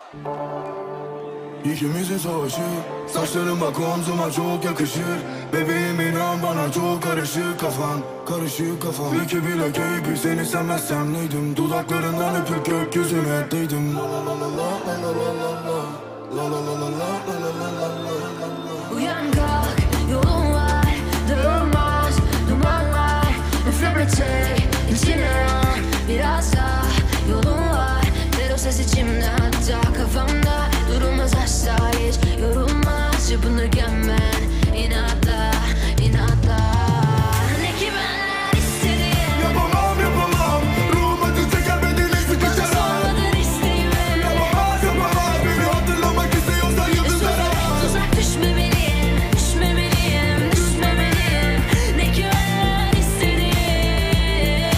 İkimizin savaşı, saçların bak omzuma çok yakışır. Bebeğim inan bana çok karışık kafan, karışık kafan. Bir ki bile keyfi seni sevmezsem neydim? Dudaklarından öpüp gökyüzüne değdim. La la la la la la la la la. La la la la la la la la la. Uyan kalk, yolun var, dağılmaz dumanlar. Üfleme çek, içine al, biraz daha yolun var. Ver o ses içimde hatta kafamda. Durulmaz asla hiç yorulmaz. Çırpınırken ben inatla, inatla. Ne ki benler istediğim. Yapamam yapamam, ruhuma çeker bedeni sıkışarak. Sormadan isteğimi. Yapamaz yapamaz, beni hatırlamak istiyorsan yıldızlara. Tuzak düşmemeliyim, düşmemeliyim, düşmemeliyim. Ne ki benler istediğim.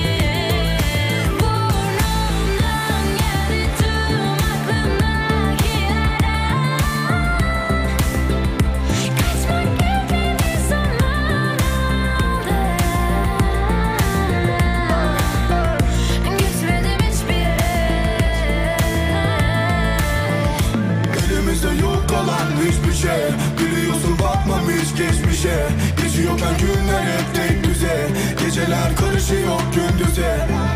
Burnumdan geldi tüm aklımdakilerden. Kaçmak gibi bir zaman aldı. Gitmedim hiçbir yere. Elimizde yok kalan hiçbir şey. Biliyorsun bakmam hiç geçmişe. Geçiyorken günler hep tek düze. Geceler karışıyor gündüze.